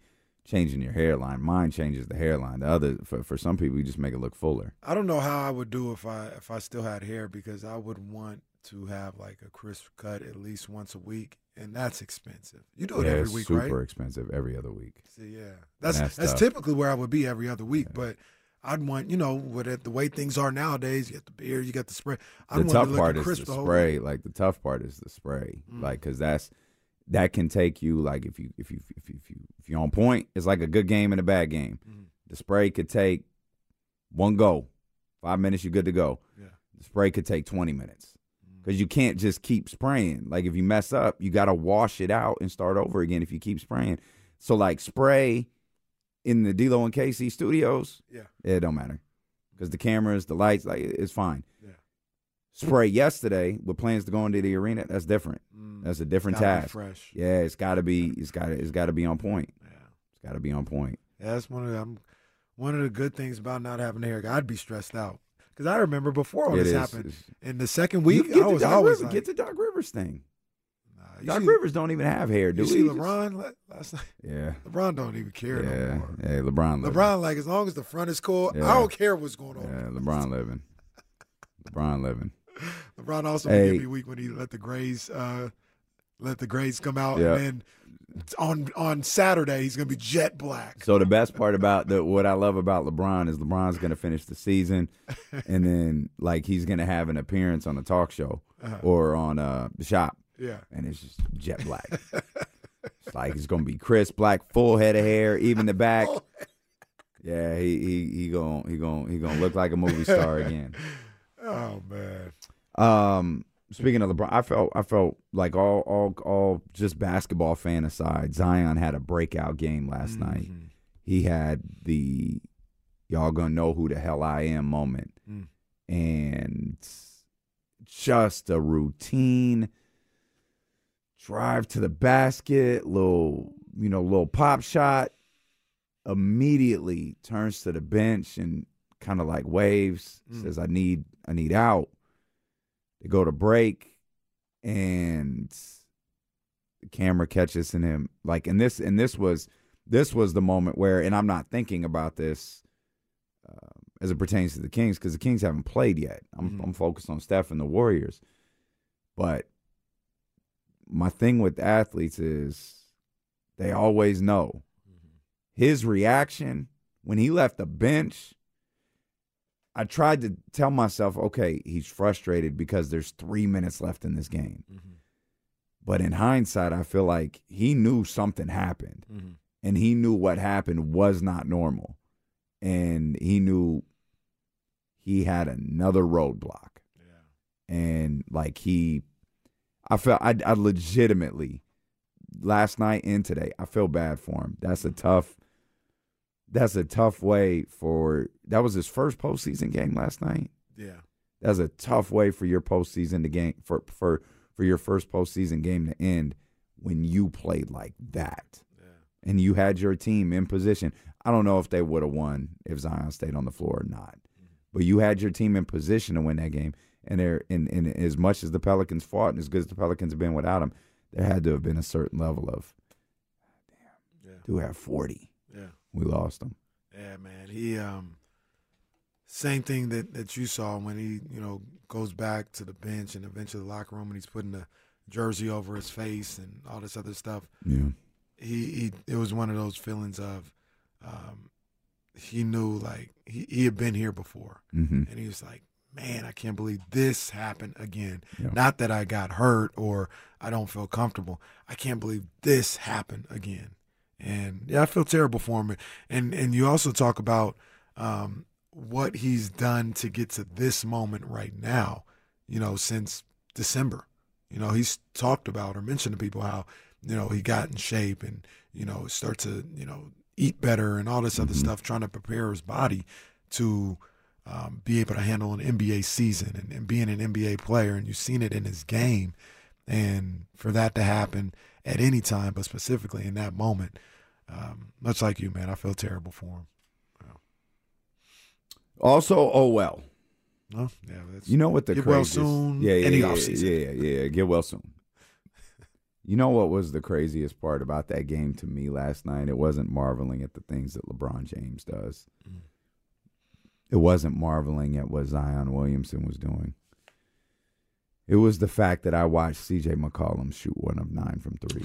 changing your hairline. Mine changes the hairline. The other, for, for some people, you just make it look fuller. I don't know how I would do if I if I still had hair because I would want to have like a crisp cut at least once a week, and that's expensive. You do it yeah, every it's week, super right? Super expensive every other week. See, yeah, that's that's, that's, that's typically where I would be every other week, yeah. but. I'd want, you know, with it, the way things are nowadays, you got the beard, you got the spray. I'd the want tough to look part is crisp the the spray. Like the tough part is the spray, mm. like because that's that can take you like if you if you if you if you if you're on point, it's like a good game and a bad game. Mm. The spray could take one go, five minutes, you're good to go. Yeah. The spray could take twenty minutes because mm. you can't just keep spraying. Like if you mess up, you got to wash it out and start over again. If you keep spraying, so like spray in the D-Lo and K C studios, yeah, it don't matter. Because the cameras, the lights, like it's fine. Yeah. Spray yesterday with plans to go into the arena, that's different. Mm. That's a different Gotta be task. fresh. Yeah, it's gotta be. It's gotta. It's gotta be on point. Yeah, it's gotta be on point. Yeah, that's one of the, one of the good things about not having hair. I'd be stressed out because I remember before all it this is. happened. It's, in the second week, you get I was Doc always Rivers, like, get the Doc Rivers thing. Nah, Doc see, Rivers don't even have hair, do you he? see Just- LeBron last night? Yeah. LeBron don't even care Yeah. no more. Hey, LeBron. living. LeBron, like, as long as the front is cool, Yeah. I don't care what's going on. Yeah, LeBron living. LeBron living. LeBron also Hey. made me weak when he let the Grays uh, let the Grays come out, Yeah. and then on on Saturday he's gonna be jet black. So the best part about the what I love about LeBron is LeBron's gonna finish the season, and then like he's gonna have an appearance on a talk show Uh-huh. or on uh, the shop. Yeah. And it's just jet black. It's like it's gonna be crisp black, full head of hair, even the back. Yeah, he he he gonna he gonna he gonna look like a movie star again. Oh man. Um, speaking of LeBron, I felt I felt like all all all just basketball fan aside, Zion had a breakout game last Mm-hmm. night. He had the y'all gonna know who the hell I am moment, Mm. and just a routine drive to the basket, little you know little pop shot. Immediately turns to the bench and kind of like waves, Mm. says, "I need, I need out." They go to break, and the camera catches in him. Like, and this, and this was, this was the moment where, and I'm not thinking about this uh, as it pertains to the Kings because the Kings haven't played yet. I'm, Mm-hmm. I'm focused on Steph and the Warriors, but my thing with athletes is they always know. His reaction when he left the bench, I tried to tell myself, okay, he's frustrated because there's three minutes left in this game. Mm-hmm. But in hindsight, I feel like he knew something happened, Mm-hmm. and he knew what happened was not normal, and he knew he had another roadblock. Yeah. And like he, I felt I, I legitimately last night and today, I feel bad for him. That's a tough. That's a tough way for that was his first postseason game last night. Yeah. That's a tough way for your postseason to game for for for your first postseason game to end when you played like that. Yeah. And you had your team in position. I don't know if they would have won if Zion stayed on the floor or not. Mm-hmm. But you had your team in position to win that game. And there and, and as much as the Pelicans fought and as good as the Pelicans have been without him, there had to have been a certain level of damn, yeah. do have forty. Yeah. We lost him. Yeah, man. He um same thing that, that you saw when he, you know, goes back to the bench and eventually the locker room and he's putting the jersey over his face and all this other stuff. Yeah. He he it was one of those feelings of um he knew like he, he had been here before. Mm-hmm. And he was like, man, I can't believe this happened again. Yeah. Not that I got hurt or I don't feel comfortable. I can't believe this happened again. And yeah, I feel terrible for him. And and you also talk about um, what he's done to get to this moment right now, you know, since December. You know, he's talked about or mentioned to people how, you know, he got in shape and, you know, start to, you know, eat better and all this other Mm-hmm. stuff, trying to prepare his body to um, be able to handle an N B A season and, and being an N B A player. And you've seen it in his game. And for that to happen at any time, but specifically in that moment, um, much like you, man, I feel terrible for him. Wow. Also, oh well. No, yeah, that's, You know what the get well craziest- soon. Yeah, yeah, any yeah, offseason. yeah, yeah, yeah. Get well soon. You know what was the craziest part about that game to me last night? It wasn't marveling at the things that LeBron James does. Mm. It wasn't marveling at what Zion Williamson was doing. It was the fact that I watched C J McCollum shoot one of nine from three.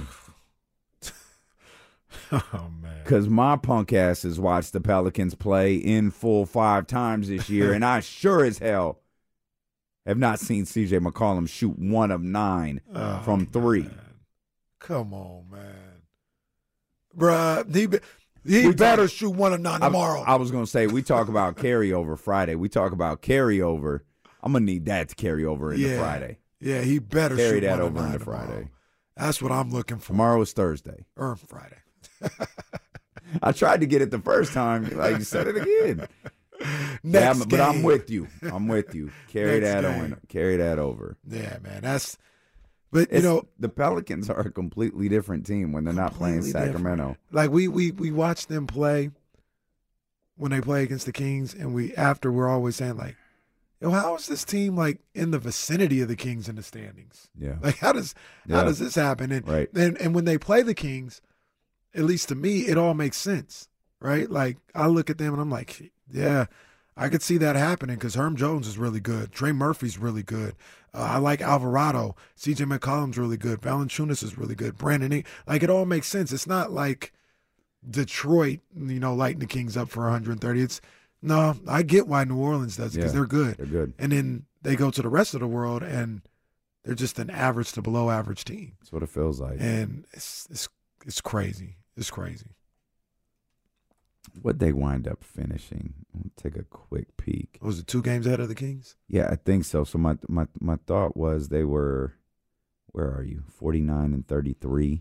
Oh, man. Because my punk ass has watched the Pelicans play in full five times this year, and I sure as hell have not seen C J McCollum shoot one of nine oh, from three. Man. Come on, man. Bruh, he, be, he better talk, shoot one of nine tomorrow. I, I was going to say, we talk about carryover Friday. We talk about carryover. I'm going to need that to carry over into yeah. Friday. Yeah, he better carry shoot that one over of nine into tomorrow. Friday. That's what I'm looking for. Tomorrow is Thursday. Or Friday. I tried to get it the first time. Like you said it again. Next yeah, game. But I'm with you. I'm with you. Carry Next that game. on. Carry that over. Yeah, man. That's. But it's, you know, the Pelicans are a completely different team when they're not playing Sacramento. Different. Like we we we watch them play when they play against the Kings, and we after we're always saying like, yo, how is this team like in the vicinity of the Kings in the standings? Yeah. Like how does yeah. how does this happen? And, right. and and when they play the Kings, at least to me, it all makes sense, right? Like I look at them and I'm like, yeah, I could see that happening because Herm Jones is really good. Trey Murphy's really good. Uh, I like Alvarado. C J McCollum's really good. Valanciunas is really good. Brandon, e- like it all makes sense. It's not like Detroit, you know, lighting the Kings up for one hundred thirty. It's no, I get why New Orleans does it because yeah, they're good. They're good. And then they go to the rest of the world and they're just an average to below average team. That's what it feels like. And it's it's it's crazy. It's crazy. What they wind up finishing? I'll take a quick peek. Was it two games ahead of the Kings? Yeah, I think so. So my my my thought was they were, where are you? forty-nine and thirty-three.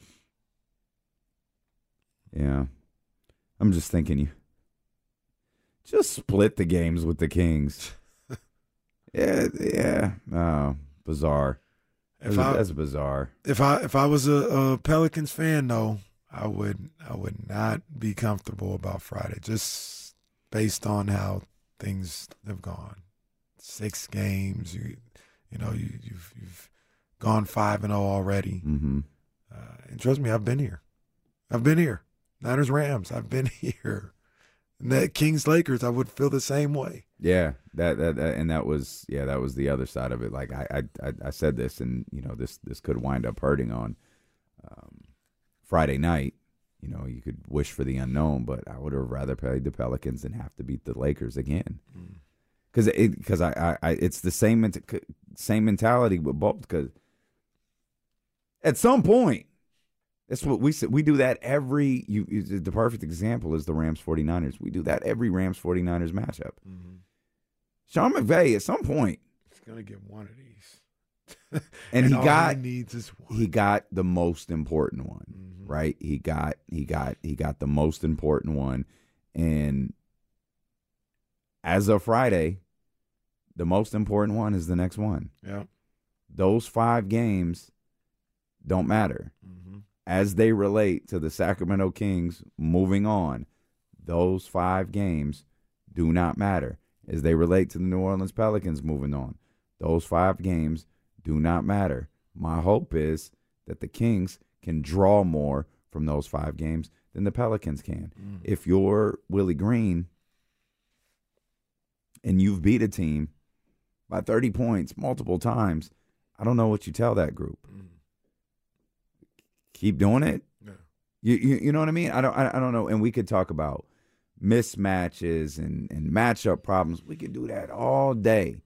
Yeah, I'm just thinking you just split the games with the Kings. yeah, yeah. Oh, bizarre. If that's, I, that's bizarre. If I if I was a, a Pelicans fan, though, I would I would not be comfortable about Friday, just based on how things have gone. Six games, you you know you you've you've gone five and zero already. Mm-hmm. Uh, and trust me, I've been here. I've been here. Niners Rams. I've been here. And that Kings Lakers, I would feel the same way. Yeah, that, that that and that was yeah that was the other side of it. Like I I I said this, and you know this this could wind up hurting on um, Friday night. You know, you could wish for the unknown, but I would have rather played the Pelicans than have to beat the Lakers again. Because mm. it because I, I I it's the same same mentality with both. Because at some point, that's what we we do that every. You the perfect example is the Rams forty-niners. We do that every Rams forty-niners matchup. Mm-hmm. Sean McVay at some point he's gonna get one of these, and, and he all got he needs is one. He got the most important one, mm-hmm. right? He got he got he got the most important one, and as of Friday, the most important one is the next one. Yeah, those five games don't matter. Mm-hmm. As they relate to the Sacramento Kings moving on, those five games do not matter. As they relate to the New Orleans Pelicans moving on, those five games do not matter. My hope is that the Kings can draw more from those five games than the Pelicans can. Mm. If you're Willie Green and you've beat a team by thirty points multiple times, I don't know what you tell that group. Mm. Keep doing it. Yeah. You, you you know what I mean? I don't I, I don't know. And we could talk about mismatches and, and matchup problems. We could do that all day.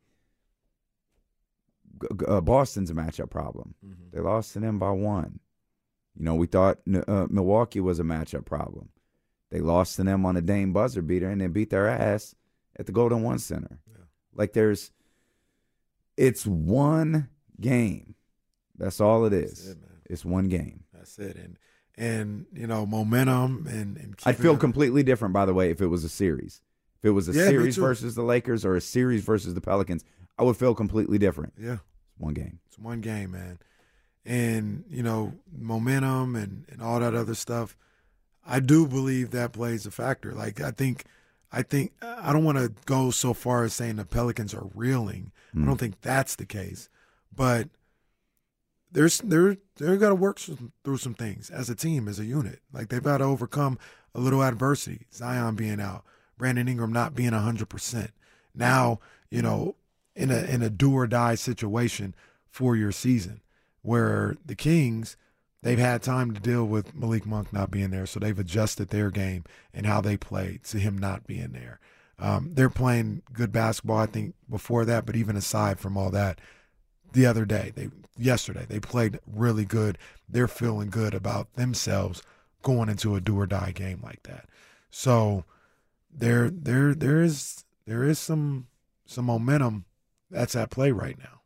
Uh, Boston's a matchup problem. Mm-hmm. They lost to them by one. You know, we thought uh, Milwaukee was a matchup problem. They lost to them on a Dame buzzer beater and then beat their ass at the Golden One Center. Yeah. Like there's, it's one game. That's all it is. It, it's one game. That's it. And, and you know, momentum. and, and I'd feel completely different, by the way, if it was a series. If it was a yeah, series versus the Lakers or a series versus the Pelicans, I would feel completely different. Yeah. It's one game. It's one game, man. And, you know, momentum and, and all that other stuff, I do believe that plays a factor. Like, I think, I think, I don't want to go so far as saying the Pelicans are reeling. Mm. I don't think that's the case. But there's they're they're got to work some, through some things as a team, as a unit. Like they've got to overcome a little adversity. Zion being out, Brandon Ingram not being a hundred percent. Now, you know, in a in a do or die situation for your season, where the Kings, they've had time to deal with Malik Monk not being there, so they've adjusted their game and how they played to him not being there. Um, they're playing good basketball, I think, before that, but even aside from all that, the other day, they yesterday, they played really good. They're feeling good about themselves going into a do or die game like that. So there, there, there is there is some some momentum that's at play right now.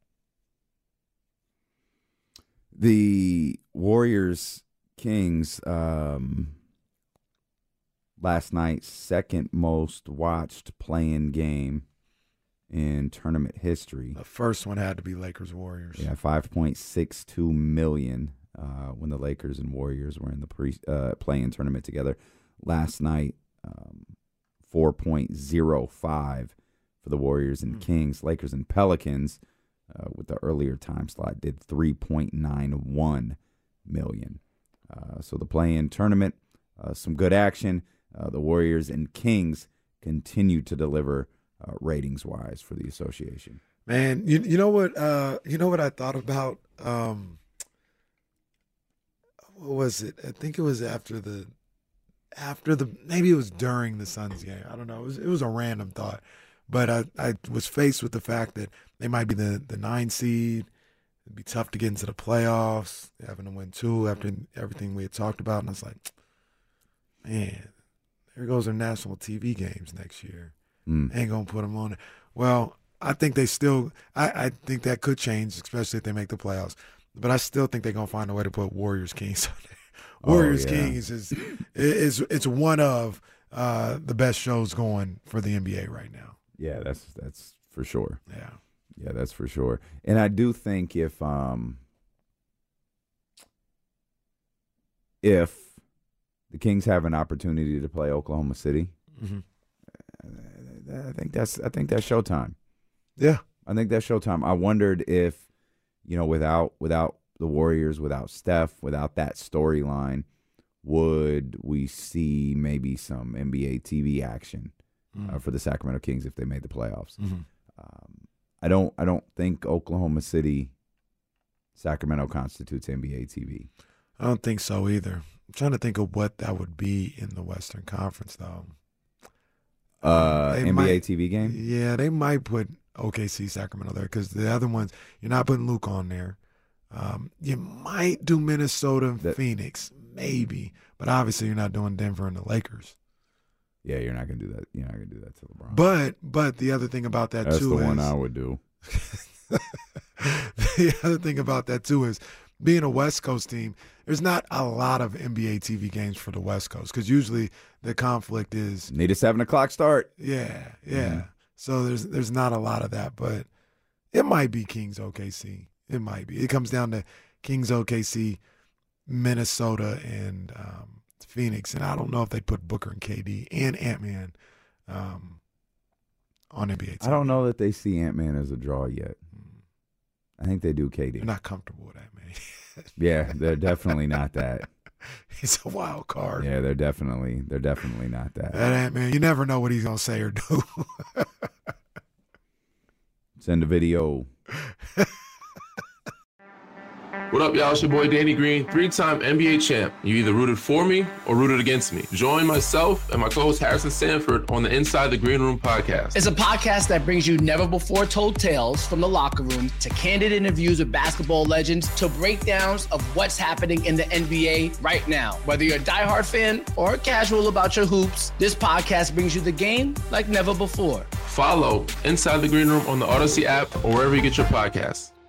The Warriors Kings um, last night's second most watched play-in game in tournament history. The first one had to be Lakers Warriors. Yeah, five point six two million uh, when the Lakers and Warriors were in the pre uh, play-in tournament together. Last night, um, four point oh five for the Warriors and mm. Kings. Lakers and Pelicans, uh, with the earlier time slot, did three point nine one million. Uh, so the play-in tournament, uh, some good action. Uh, the Warriors and Kings continue to deliver uh, ratings-wise for the association. Man, you you know what uh, you know what I thought about. Um, what was it? I think it was after the after the maybe it was during the Suns game. I don't know. It was it was a random thought, but I, I was faced with the fact that they might be the the nine seed. It'd be tough to get into the playoffs. They're having to win two after everything we had talked about, and I was like, man, there goes their national T V games next year. Mm. Ain't gonna put them on it. Well, I think they still. I, I think that could change, especially if they make the playoffs. But I still think they're gonna find a way to put Warriors Kings on there. Warriors oh, yeah. Kings is is it's one of uh, the best shows going for the N B A right now. Yeah, that's that's for sure. Yeah, yeah, that's for sure. And I do think if um if the Kings have an opportunity to play Oklahoma City. Mm-hmm. I think that's I think that's showtime. Yeah, I think that's showtime. I wondered if, you know, without without the Warriors, without Steph, without that storyline, would we see maybe some N B A T V action mm. uh, for the Sacramento Kings if they made the playoffs? Mm-hmm. Um, I don't I don't think Oklahoma City, Sacramento constitutes N B A T V. I don't think so either. I'm trying to think of what that would be in the Western Conference, though. Uh, they N B A might, T V game? Yeah, they might put O K C Sacramento there because the other ones, you're not putting Luke on there. Um, you might do Minnesota and that, Phoenix, maybe, but obviously you're not doing Denver and the Lakers. Yeah, you're not gonna do that. You're not gonna do that to LeBron. But but the other thing about that That's too the is one I would do. The other thing about that too is being a West Coast team. There's not a lot of N B A T V games for the West Coast because usually the conflict is need a seven o'clock start. Yeah, yeah. Mm-hmm. So there's there's not a lot of that, but it might be Kings O K C. It might be. It comes down to Kings O K C, Minnesota, and um, Phoenix, and I don't know if they put Booker and K D and Ant-Man um, on N B A T V. I don't know that they see Ant-Man as a draw yet. I think they do K D. They're not comfortable with that, man. Yeah, they're definitely not that. He's a wild card. Yeah, they're definitely they're definitely not that. That Ant-Man, you never know what he's gonna say or do. Send a video. What up, y'all? It's your boy Danny Green, three-time N B A champ. You either rooted for me or rooted against me. Join myself and my co-host Harrison Sanford on the Inside the Green Room podcast. It's a podcast that brings you never-before-told tales from the locker room to candid interviews with basketball legends to breakdowns of what's happening in the N B A right now. Whether you're a diehard fan or casual about your hoops, this podcast brings you the game like never before. Follow Inside the Green Room on the Odyssey app or wherever you get your podcasts.